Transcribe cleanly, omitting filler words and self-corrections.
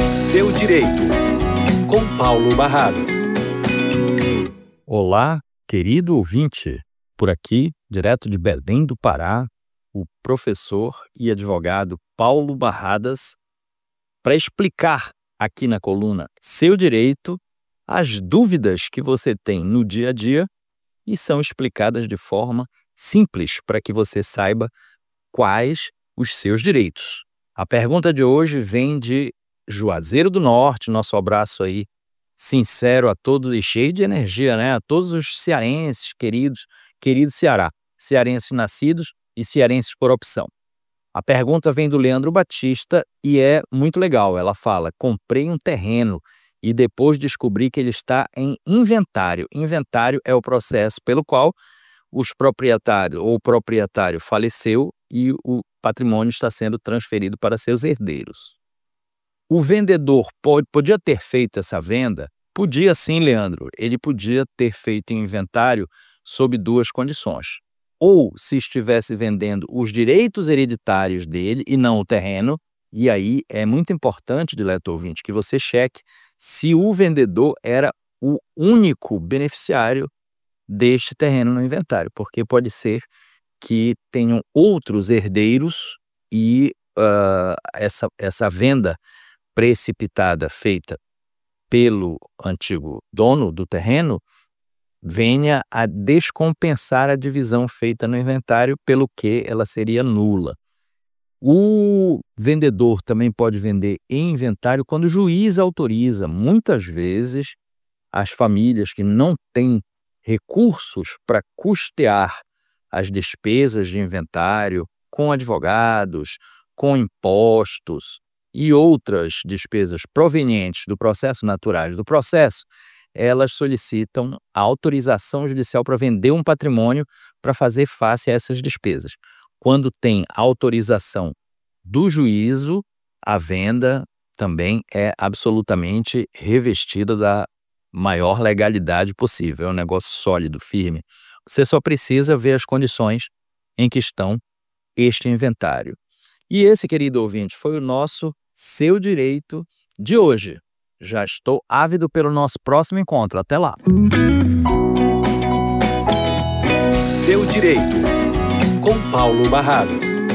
Seu Direito, com Paulo Barradas. Olá, querido ouvinte. Por aqui, direto de Belém do Pará, o professor e advogado Paulo Barradas, para explicar aqui na coluna Seu Direito as dúvidas que você tem no dia a dia e são explicadas de forma simples para que você saiba quais os seus direitos. A pergunta de hoje vem de Juazeiro do Norte, nosso abraço aí sincero a todos e cheio de energia, né? A todos os cearenses queridos, querido Ceará, cearenses nascidos e cearenses por opção. A pergunta vem do Leandro Batista e é muito legal. Ela fala: comprei um terreno e depois descobri que ele está em inventário. Inventário é o processo pelo qual o proprietário faleceu e o patrimônio está sendo transferido para seus herdeiros. O vendedor podia ter feito essa venda? Podia sim, Leandro. Ele podia ter feito inventário sob duas condições. Ou se estivesse vendendo os direitos hereditários dele e não o terreno, e aí é muito importante, dileto ouvinte, que você cheque se o vendedor era o único beneficiário deste terreno no inventário, porque pode ser que tenham outros herdeiros e essa venda precipitada feita pelo antigo dono do terreno venha a descompensar a divisão feita no inventário, pelo que ela seria nula. O vendedor também pode vender em inventário quando o juiz autoriza. Muitas vezes, as famílias que não têm recursos para custear as despesas de inventário com advogados, com impostos e outras despesas provenientes do processo naturais do processo, elas solicitam a autorização judicial para vender um patrimônio para fazer face a essas despesas. Quando tem autorização do juízo, a venda também é absolutamente revestida da maior legalidade possível. É um negócio sólido, firme. Você só precisa ver as condições em que estão este inventário. E esse, querido ouvinte, foi o nosso Seu Direito de hoje. Já estou ávido pelo nosso próximo encontro. Até lá! Seu Direito, com Paulo Barradas.